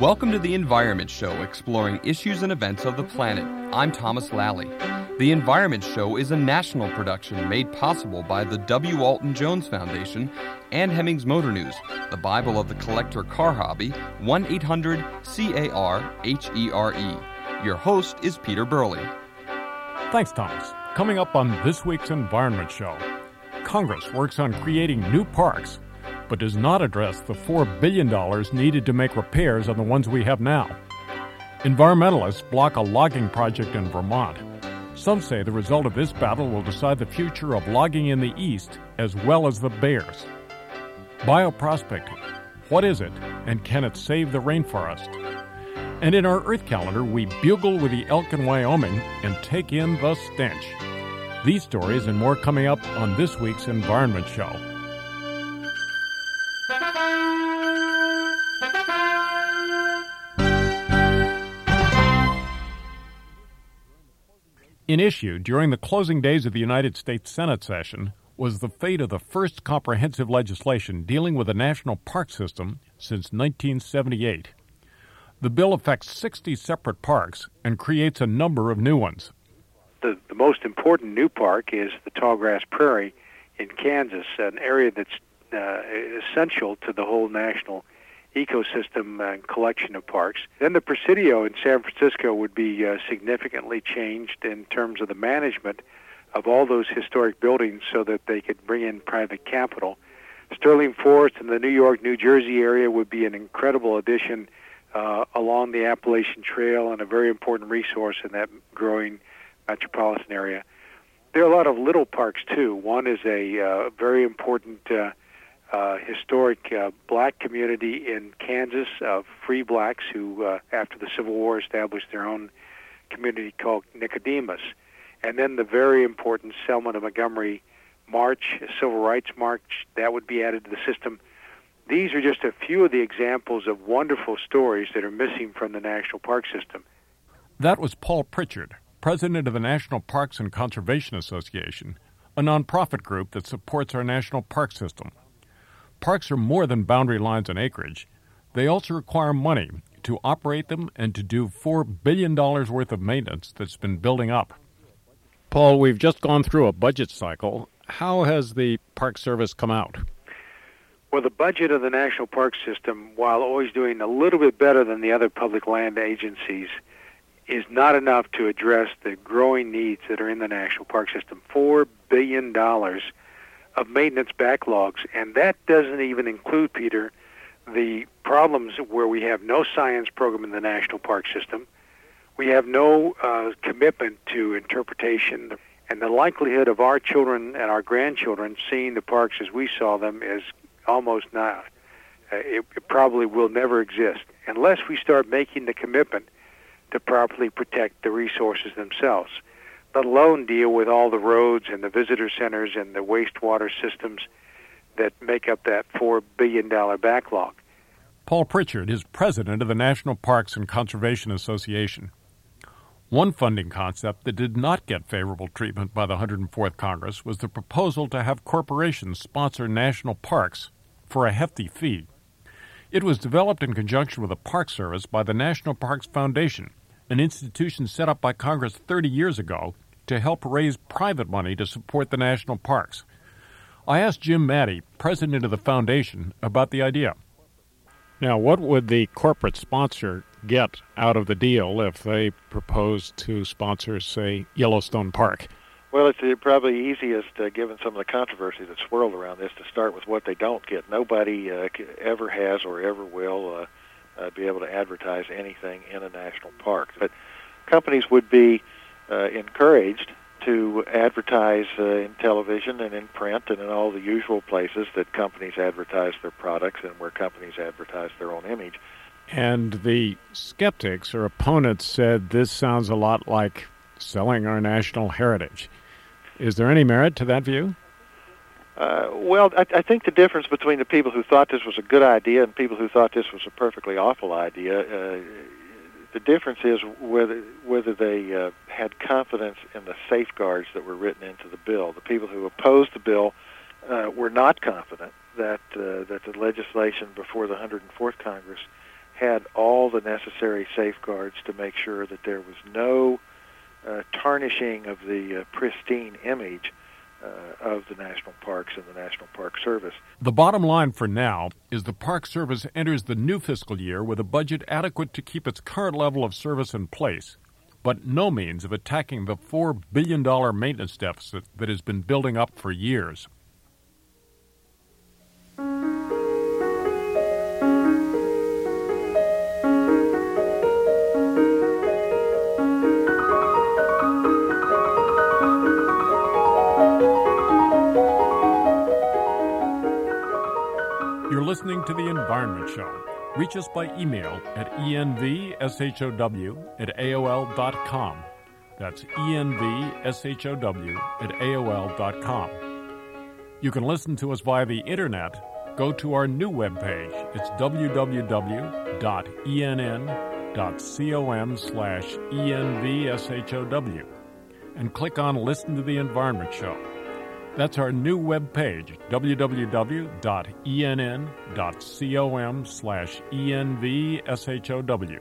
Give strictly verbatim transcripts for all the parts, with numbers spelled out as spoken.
Welcome to The Environment Show, exploring issues and events of the planet. I'm Thomas Lally. The Environment Show is a national production made possible by the W. Alton Jones Foundation and Hemmings Motor News, the Bible of the collector car hobby, one eight hundred C A R H E R E. Your host is Peter Burley. Thanks, Thomas. Coming up on this week's Environment Show, Congress works on creating new parks, but does not address the four billion dollars needed to make repairs on the ones we have now. Environmentalists block a logging project in Vermont. Some say the result of this battle will decide the future of logging in the East as well as the bears. Bioprospecting. What is it, and can it save the rainforest? And in our Earth calendar, we bugle with the elk in Wyoming and take in the stench. These stories and more coming up on this week's Environment Show. In issue during the closing days of the United States Senate session was the fate of the first comprehensive legislation dealing with the national park system since nineteen seventy-eight. The bill affects sixty separate parks and creates a number of new ones. The, the most important new park is the Tallgrass Prairie in Kansas, an area that's uh, essential to the whole national ecosystem and collection of parks. Then the Presidio in San Francisco would be uh, significantly changed in terms of the management of all those historic buildings so that they could bring in private capital. Sterling Forest in the New York, New Jersey area would be an incredible addition uh, along the Appalachian Trail and a very important resource in that growing metropolitan area. There are a lot of little parks, too. One is a uh, very important uh, Uh, historic uh, black community in Kansas of free blacks who, uh, after the Civil War, established their own community called Nicodemus. And then the very important Selma to Montgomery March, Civil Rights March, that would be added to the system. These are just a few of the examples of wonderful stories that are missing from the National Park System. That was Paul Pritchard, president of the National Parks and Conservation Association, a nonprofit group that supports our national park system. Parks are more than boundary lines and acreage. They also require money to operate them and to do four billion dollars worth of maintenance that's been building up. Paul, we've just gone through a budget cycle. How has the Park Service come out? Well, the budget of the National Park System, while always doing a little bit better than the other public land agencies, is not enough to address the growing needs that are in the National Park System. four billion dollars of maintenance backlogs, and that doesn't even include, Peter, the problems where we have no science program in the National Park System, we have no uh, commitment to interpretation, and the likelihood of our children and our grandchildren seeing the parks as we saw them is almost not. Uh, it, it probably will never exist unless we start making the commitment to properly protect the resources themselves, let alone deal with all the roads and the visitor centers and the wastewater systems that make up that four billion dollars backlog. Paul Pritchard is president of the National Parks and Conservation Association. One funding concept that did not get favorable treatment by the one hundred fourth Congress was the proposal to have corporations sponsor national parks for a hefty fee. It was developed in conjunction with the Park Service by the National Parks Foundation, an institution set up by Congress thirty years ago to help raise private money to support the national parks. I asked Jim Maddy, president of the foundation, about the idea. Now, what would the corporate sponsor get out of the deal if they proposed to sponsor, say, Yellowstone Park? Well, it's uh, probably easiest, uh, given some of the controversy that's swirled around this, to start with what they don't get. Nobody uh, ever has or ever will uh, Uh, be able to advertise anything in a national park. But companies would be uh, encouraged to advertise uh, in television and in print and in all the usual places that companies advertise their products and where companies advertise their own image. And the skeptics or opponents said this sounds a lot like selling our national heritage. Is there any merit to that view? Uh, well, I, I think the difference between the people who thought this was a good idea and people who thought this was a perfectly awful idea, uh, the difference is whether whether they uh, had confidence in the safeguards that were written into the bill. The people who opposed the bill uh, were not confident that uh, that the legislation before the one hundred fourth Congress had all the necessary safeguards to make sure that there was no uh, tarnishing of the uh, pristine image uh, of the national parks and the National Park Service. The bottom line for now is the Park Service enters the new fiscal year with a budget adequate to keep its current level of service in place, but no means of attacking the four billion dollars maintenance deficit that has been building up for years. You're listening to The Environment Show. Reach us by email at envshow at A O L dot com. That's envshow at A O L dot com. You can listen to us via the Internet. Go to our new webpage. It's w w w dot e n n dot com slash E N V S H O W and click on Listen to the Environment Show. That's our new webpage, w w w dot e n n dot com slash E N V S H O W.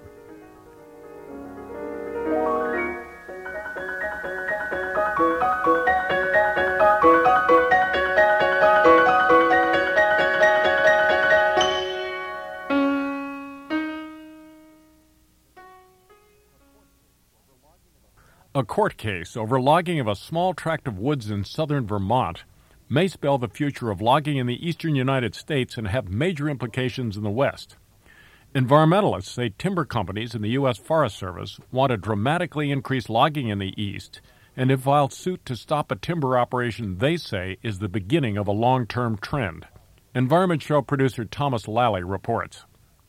A court case over logging of a small tract of woods in southern Vermont may spell the future of logging in the eastern United States and have major implications in the West. Environmentalists say timber companies and the U S Forest Service want to dramatically increase logging in the east and have filed suit to stop a timber operation they say is the beginning of a long-term trend. Environment Show producer Thomas Lally reports.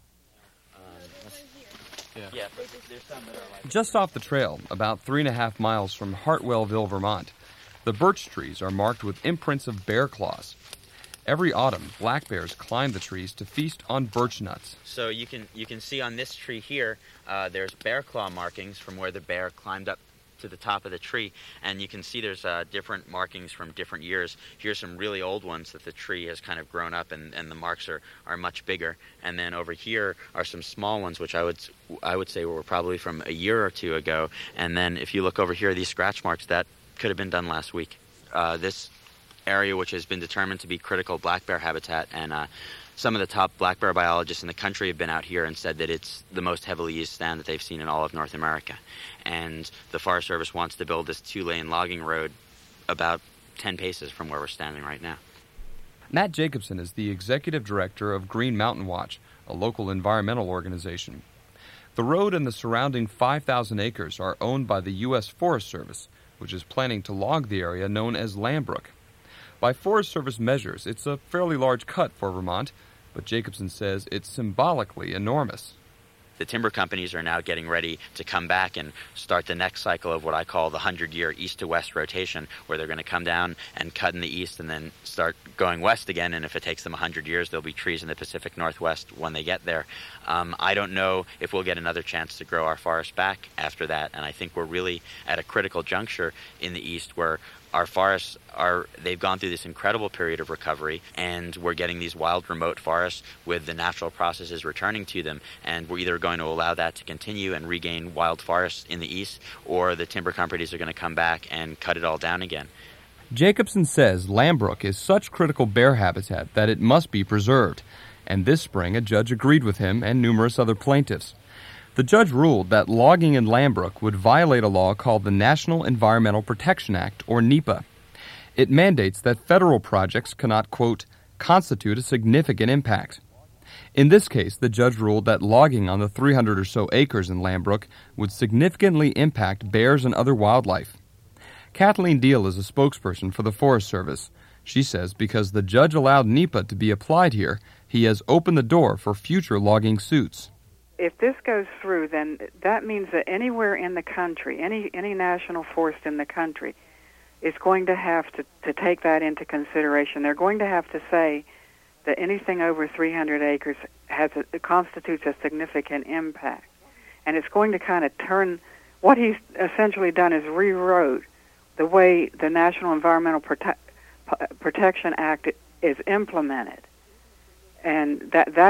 Yeah. Yeah, but there's some that are like... Just off the trail, about three and a half miles from Hartwellville, Vermont, the birch trees are marked with imprints of bear claws. Every autumn, black bears climb the trees to feast on birch nuts. So you can you can see on this tree here, uh, there's bear claw markings from where the bear climbed up to the top of the tree, and you can see there's uh, different markings from different years. Here's some really old ones that the tree has kind of grown up, and, and the marks are, are much bigger. And then over here are some small ones, which I would I would say were probably from a year or two ago. And then if you look over here, these scratch marks, that could have been done last week. Uh, this area, which has been determined to be critical black bear habitat, and uh, some of the top black bear biologists in the country have been out here and said that it's the most heavily used stand that they've seen in all of North America. And the Forest Service wants to build this two-lane logging road about ten paces from where we're standing right now. Matt Jacobson is the executive director of Green Mountain Watch, a local environmental organization. The road and the surrounding five thousand acres are owned by the U S Forest Service, which is planning to log the area known as Lambrook. By Forest Service measures, it's a fairly large cut for Vermont, but Jacobson says it's symbolically enormous. The timber companies are now getting ready to come back and start the next cycle of what I call the hundred-year east-to-west rotation, where they're going to come down and cut in the east and then start going west again, and if it takes them one hundred years, there'll be trees in the Pacific Northwest when they get there. Um, I don't know if we'll get another chance to grow our forest back after that, and I think we're really at a critical juncture in the east where our forests are, they've gone through this incredible period of recovery, and we're getting these wild remote forests with the natural processes returning to them, and we're either going to allow that to continue and regain wild forests in the east, or the timber companies are going to come back and cut it all down again. Jacobson says Lambrook is such critical bear habitat that it must be preserved, and this spring a judge agreed with him and numerous other plaintiffs. The judge ruled that logging in Lambrook would violate a law called the National Environmental Protection Act, or NEPA. It mandates that federal projects cannot, quote, constitute a significant impact. In this case, the judge ruled that logging on the three hundred or so acres in Lambrook would significantly impact bears and other wildlife. Kathleen Deal is a spokesperson for the Forest Service. She says because the judge allowed NEPA to be applied here, he has opened the door for future logging suits. If this goes through, then that means that anywhere in the country, any any national forest in the country, is going to have to, to take that into consideration. They're going to have to say that anything over three hundred acres has a, constitutes a significant impact. And it's going to kind of turn, what he's essentially done is rewrote the way the National Environmental Prote- Protection Act is implemented. And that that's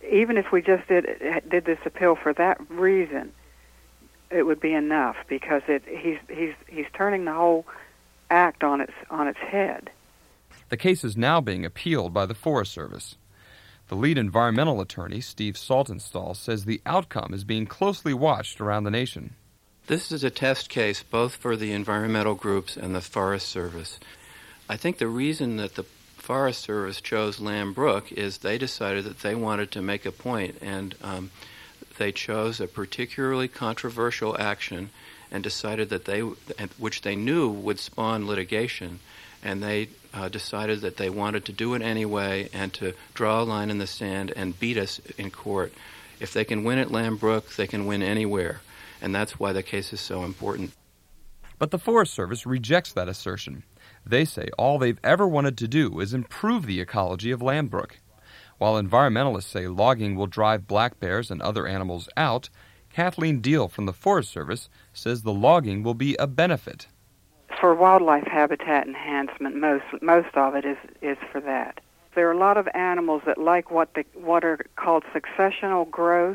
even if we just did did this appeal for that reason, it would be enough, because it he's he's he's turning the whole act on its on its head. The case is now being appealed by the Forest Service. The lead environmental attorney, Steve Saltonstall, says the outcome is being closely watched around the nation. This is a test case both for the environmental groups and the Forest Service. I think the reason that the Forest Service chose Lamb Brook is they decided that they wanted to make a point, and um, they chose a particularly controversial action and decided that they, which they knew would spawn litigation, and they uh, decided that they wanted to do it anyway and to draw a line in the sand and beat us in court. If they can win at Lamb Brook, they can win anywhere, and that's why the case is so important. But the Forest Service rejects that assertion. They say all they've ever wanted to do is improve the ecology of Lamb Brook. While environmentalists say logging will drive black bears and other animals out, Kathleen Deal from the Forest Service says the logging will be a benefit. For wildlife habitat enhancement, most most of it is, is for that. There are a lot of animals that like what the what are called successional growth,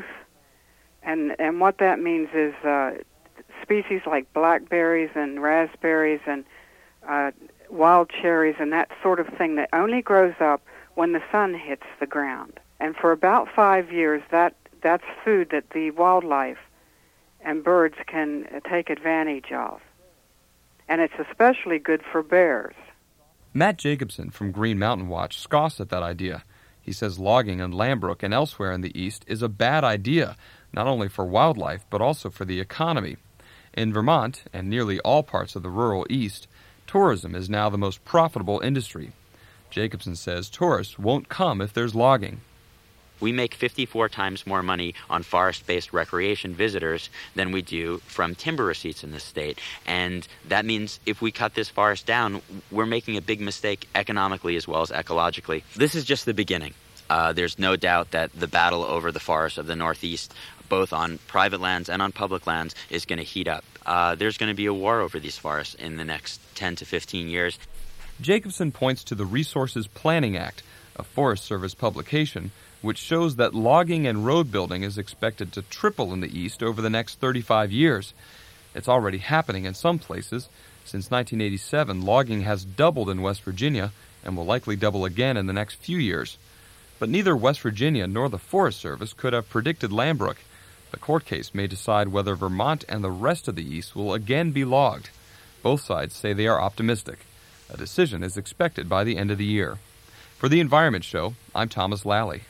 and and what that means is uh, species like blackberries and raspberries and uh, wild cherries and that sort of thing that only grows up when the sun hits the ground. And for about five years, that that's food that the wildlife and birds can take advantage of. And it's especially good for bears. Matt Jacobson from Green Mountain Watch scoffs at that idea. He says logging in Lamb Brook and elsewhere in the east is a bad idea, not only for wildlife but also for the economy. In Vermont and nearly all parts of the rural east, tourism is now the most profitable industry. Jacobson says tourists won't come if there's logging. We make fifty-four times more money on forest-based recreation visitors than we do from timber receipts in this state. And that means if we cut this forest down, we're making a big mistake economically as well as ecologically. This is just the beginning. Uh, there's no doubt that the battle over the forests of the Northeast, both on private lands and on public lands, is going to heat up. Uh, there's going to be a war over these forests in the next ten to fifteen years. Jacobson points to the Resources Planning Act, a Forest Service publication, which shows that logging and road building is expected to triple in the east over the next thirty-five years. It's already happening in some places. Since nineteen eighty-seven, logging has doubled in West Virginia and will likely double again in the next few years. But neither West Virginia nor the Forest Service could have predicted Lamb Brook. The court case may decide whether Vermont and the rest of the east will again be logged. Both sides say they are optimistic. A decision is expected by the end of the year. For the Environment Show, I'm Thomas Lally.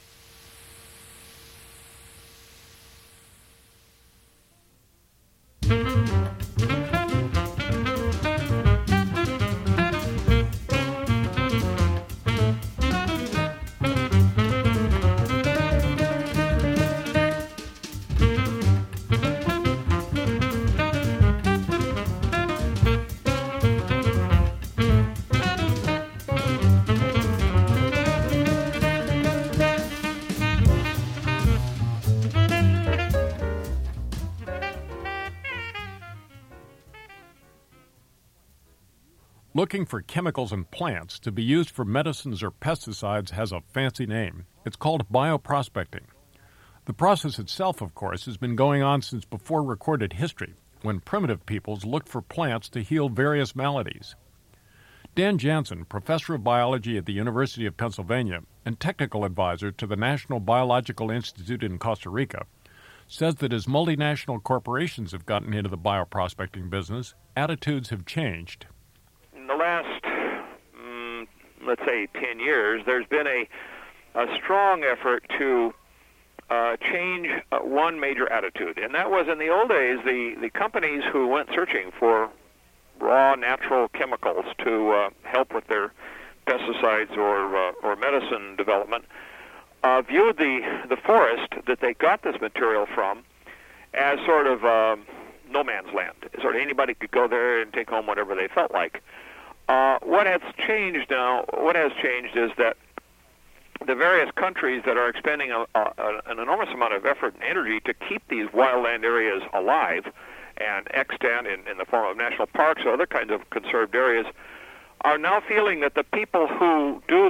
Looking for chemicals in plants to be used for medicines or pesticides has a fancy name. It's called bioprospecting. The process itself, of course, has been going on since before recorded history, when primitive peoples looked for plants to heal various maladies. Dan Jansen, professor of biology at the University of Pennsylvania and technical advisor to the National Biological Institute in Costa Rica, says that as multinational corporations have gotten into the bioprospecting business, attitudes have changed. In the last, um, let's say, ten years, there's been a, a strong effort to uh, change uh, one major attitude, and that was in the old days, the, the companies who went searching for raw natural chemicals to uh, help with their pesticides or uh, or medicine development uh, viewed the, the forest that they got this material from as sort of um, no man's land. Sort of anybody could go there and take home whatever they felt like. Uh, what has changed now, what has changed is that the various countries that are expending a, a, an enormous amount of effort and energy to keep these wildland areas alive and extant in, in the form of national parks or other kinds of conserved areas are now feeling that the people who do the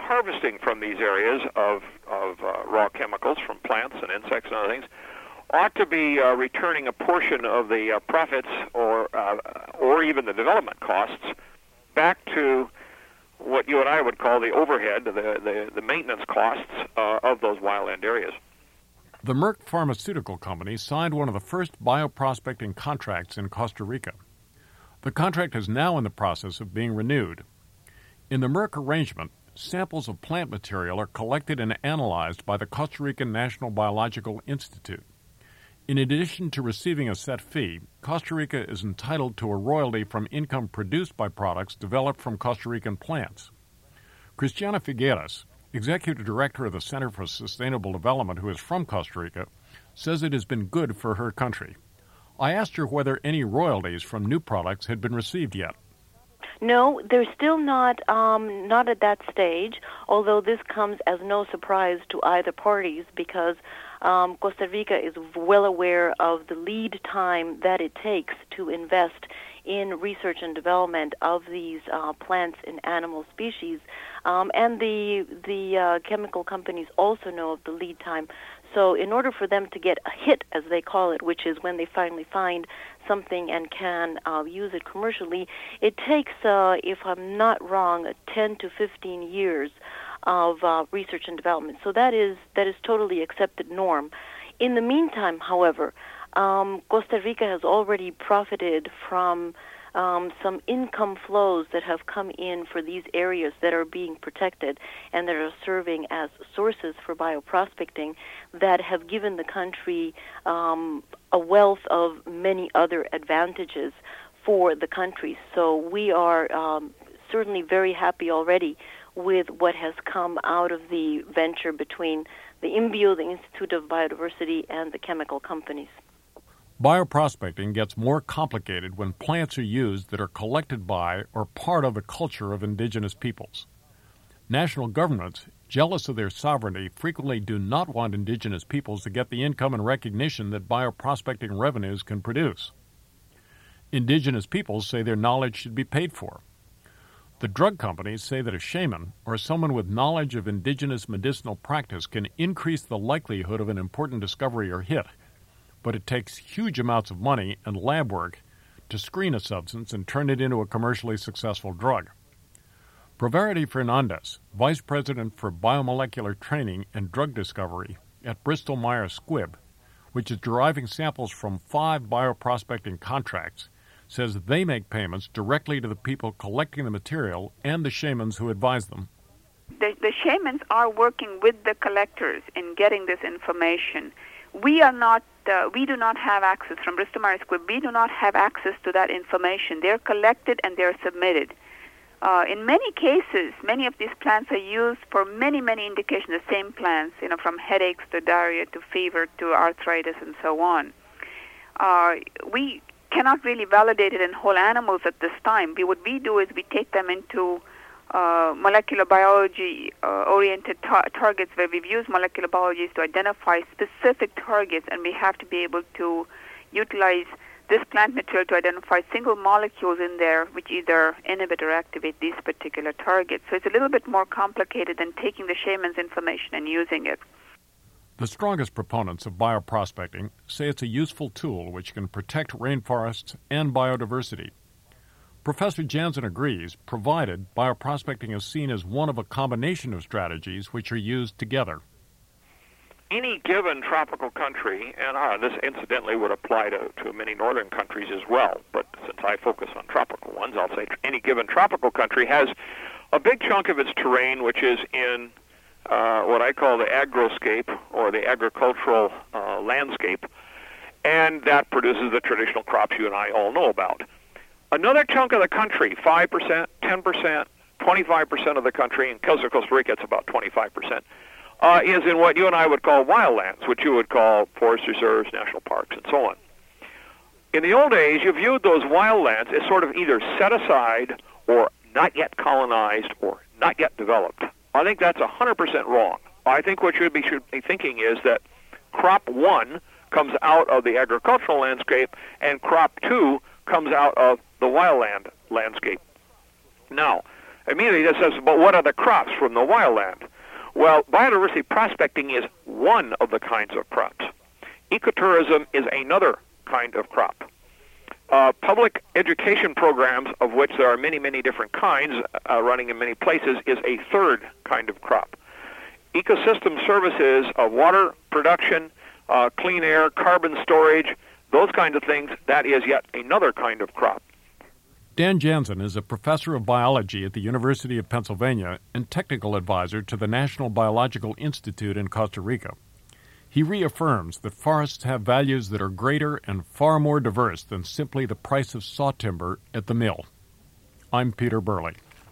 harvesting from these areas of, of uh, raw chemicals from plants and insects and other things ought to be uh, returning a portion of the uh, profits or uh, or even the development costs back to what you and I would call the overhead, the, the, the maintenance costs uh, of those wildland areas. The Merck Pharmaceutical Company signed one of the first bioprospecting contracts in Costa Rica. The contract is now in the process of being renewed. In the Merck arrangement, samples of plant material are collected and analyzed by the Costa Rican National Biological Institute. In addition to receiving a set fee, Costa Rica is entitled to a royalty from income produced by products developed from Costa Rican plants. Cristiana Figueras, Executive Director of the Center for Sustainable Development, who is from Costa Rica, says it has been good for her country. I asked her whether any royalties from new products had been received yet. No, they're still not um, not at that stage, although this comes as no surprise to either parties because um, Costa Rica is well aware of the lead time that it takes to invest in research and development of these uh, plants and animal species. Um, and the, the uh, chemical companies also know of the lead time. So in order for them to get a hit, as they call it, which is when they finally find something and can uh, use it commercially, it takes, uh, if I'm not wrong, ten to fifteen years of uh, research and development. So that is that is totally accepted norm. In the meantime, however, um, Costa Rica has already profited from Um, some income flows that have come in for these areas that are being protected and that are serving as sources for bioprospecting that have given the country um, a wealth of many other advantages for the country. So we are um, certainly very happy already with what has come out of the venture between the INBio, the Institute of Biodiversity, and the chemical companies. Bioprospecting gets more complicated when plants are used that are collected by or part of the culture of indigenous peoples. National governments, jealous of their sovereignty, frequently do not want indigenous peoples to get the income and recognition that bioprospecting revenues can produce. Indigenous peoples say their knowledge should be paid for. The drug companies say that a shaman or someone with knowledge of indigenous medicinal practice can increase the likelihood of an important discovery or hit, but it takes huge amounts of money and lab work to screen a substance and turn it into a commercially successful drug. Pravarti Fernandez, Vice President for Biomolecular Training and Drug Discovery at Bristol Myers Squibb, which is deriving samples from five bioprospecting contracts, says they make payments directly to the people collecting the material and the shamans who advise them. The, the shamans are working with the collectors in getting this information. We are not, uh, we do not have access from Bristol Myers Squibb. We do not have access to that information. They're collected and they're submitted. Uh, in many cases, many of these plants are used for many, many indications, the same plants, you know, from headaches to diarrhea to fever to arthritis and so on. Uh, we cannot really validate it in whole animals at this time. We, what we do is we take them into Uh, molecular biology-oriented uh, tar- targets where we've used molecular biologists to identify specific targets, and we have to be able to utilize this plant material to identify single molecules in there which either inhibit or activate these particular targets. So it's a little bit more complicated than taking the shaman's information and using it. The strongest proponents of bioprospecting say it's a useful tool which can protect rainforests and biodiversity. Professor Jansen agrees, provided bioprospecting is seen as one of a combination of strategies which are used together. Any given tropical country, and uh, this incidentally would apply to, to many northern countries as well, but since I focus on tropical ones, I'll say any given tropical country has a big chunk of its terrain which is in uh, what I call the agroscape, or the agricultural uh, landscape, and that produces the traditional crops you and I all know about. Another chunk of the country, five percent, ten percent, twenty-five percent of the country, in Costa Rica it's about twenty-five percent, uh, is in what you and I would call wildlands, which you would call forest reserves, national parks, and so on. In the old days, you viewed those wildlands as sort of either set aside or not yet colonized or not yet developed. I think that's one hundred percent wrong. I think what you should be, should be thinking is that crop one comes out of the agricultural landscape and crop two comes out of the wildland landscape. Now, immediately just says, but what are the crops from the wildland? Well, biodiversity prospecting is one of the kinds of crops. Ecotourism is another kind of crop. Uh, public education programs, of which there are many, many different kinds uh, running in many places, is a third kind of crop. Ecosystem services of water production, uh, clean air, carbon storage, those kinds of things, that is yet another kind of crop. Dan Jansen is a professor of biology at the University of Pennsylvania and technical advisor to the National Biological Institute in Costa Rica. He reaffirms that forests have values that are greater and far more diverse than simply the price of saw timber at the mill. I'm Peter Burley.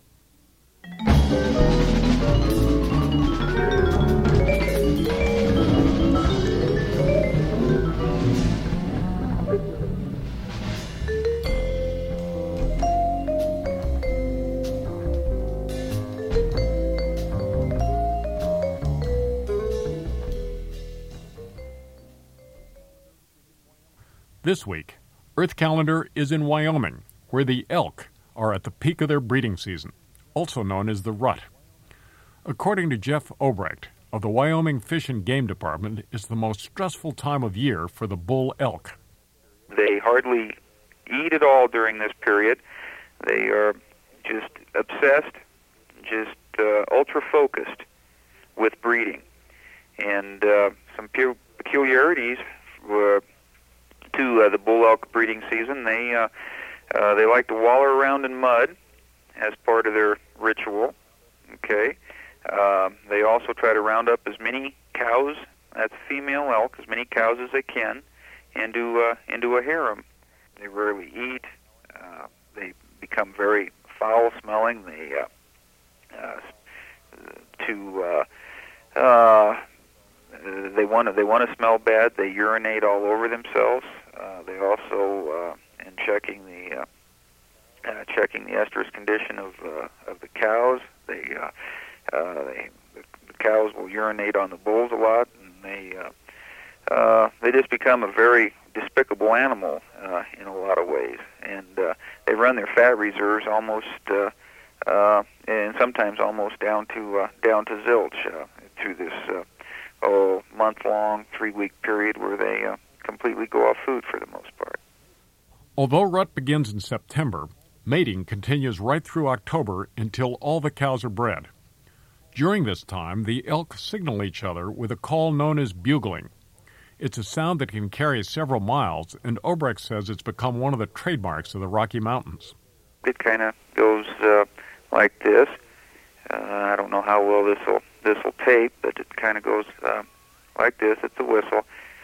This week, Earth Calendar is in Wyoming, where the elk are at the peak of their breeding season, also known as the rut. According to Jeff Obrecht of the Wyoming Fish and Game Department, it's the most stressful time of year for the bull elk. They hardly eat at all during this period. They are just obsessed, just uh, ultra-focused with breeding. And uh, some pe- peculiarities uh, to uh, the bull elk breeding season. They uh, uh, they like to waller around in mud as part of their ritual. Okay. Uh, they also try to round up as many cows, that's female elk, as many cows as they can, into uh, into a harem. They rarely eat. Uh, they become very foul-smelling. They uh, uh, to uh, uh, they want to they want to smell bad. They urinate all over themselves. Uh, they also, uh, in checking the uh, uh, checking the estrus condition of uh, of the cows, they, uh, uh, they the, the cows will urinate on the bulls a lot, and they uh, uh, they just become a very despicable animal uh, in a lot of ways, and uh, they run their fat reserves almost uh, uh, and sometimes almost down to uh, down to zilch uh, through this uh, oh month long, three week period where they uh, completely go off food for the most part. Although rut begins in September, mating continues right through October until all the cows are bred. During this time, the elk signal each other with a call known as bugling. It's a sound that can carry several miles, and Obrecht says it's become one of the trademarks of the Rocky Mountains. It kind of goes uh, like this. Uh, I don't know how well this will this will tape, but it kind of goes uh, like this. It's a whistle.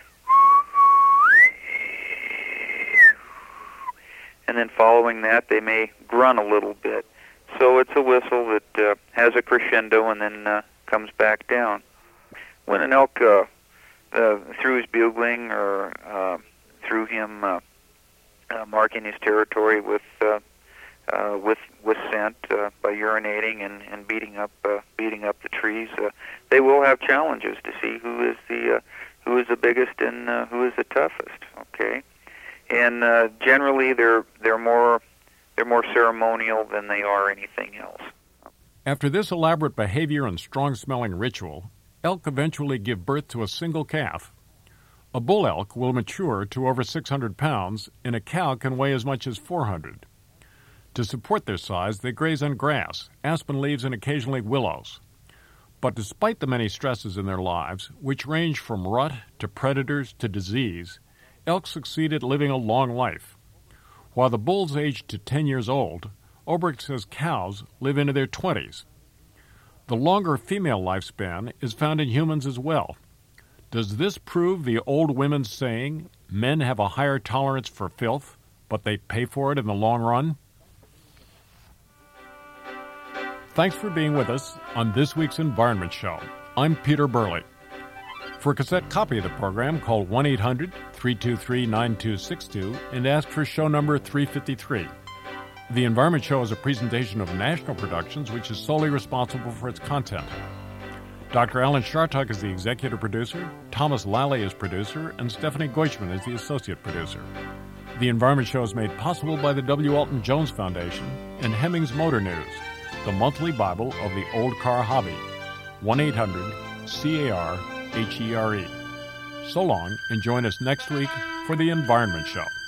And then following that, they may grunt a little bit. So it's a whistle that uh, has a crescendo and then uh, comes back down. When an elk, uh, uh, through his bugling or uh, through him uh, uh, marking his territory with uh, uh, with with scent uh, by urinating and, and beating up uh, beating up the trees, uh, they will have challenges to see who is the uh, who is the biggest and uh, who is the toughest. Okay. And uh, generally, they're they're more they're more ceremonial than they are anything else. After this elaborate behavior and strong-smelling ritual, elk eventually give birth to a single calf. A bull elk will mature to over six hundred pounds, and a cow can weigh as much as four hundred. To support their size, they graze on grass, aspen leaves, and occasionally willows. But despite the many stresses in their lives, which range from rut to predators to disease, elk succeed at living a long life. While the bulls age to ten years old, Obrecht says cows live into their twenties. The longer female lifespan is found in humans as well. Does this prove the old women's saying, men have a higher tolerance for filth, but they pay for it in the long run? Thanks for being with us on this week's Environment Show. I'm Peter Burley. For a cassette copy of the program, call one eight hundred, three two three, nine two six two and ask for show number three fifty-three. The Environment Show is a presentation of National Productions, which is solely responsible for its content. Doctor Alan Chartock is the executive producer, Thomas Lally is producer, and Stephanie Goichman is the associate producer. The Environment Show is made possible by the W. Alton Jones Foundation and Hemmings Motor News. the monthly Bible of the old car hobby. one eight hundred C A R H E R E. So long, and join us next week for The Environment Show.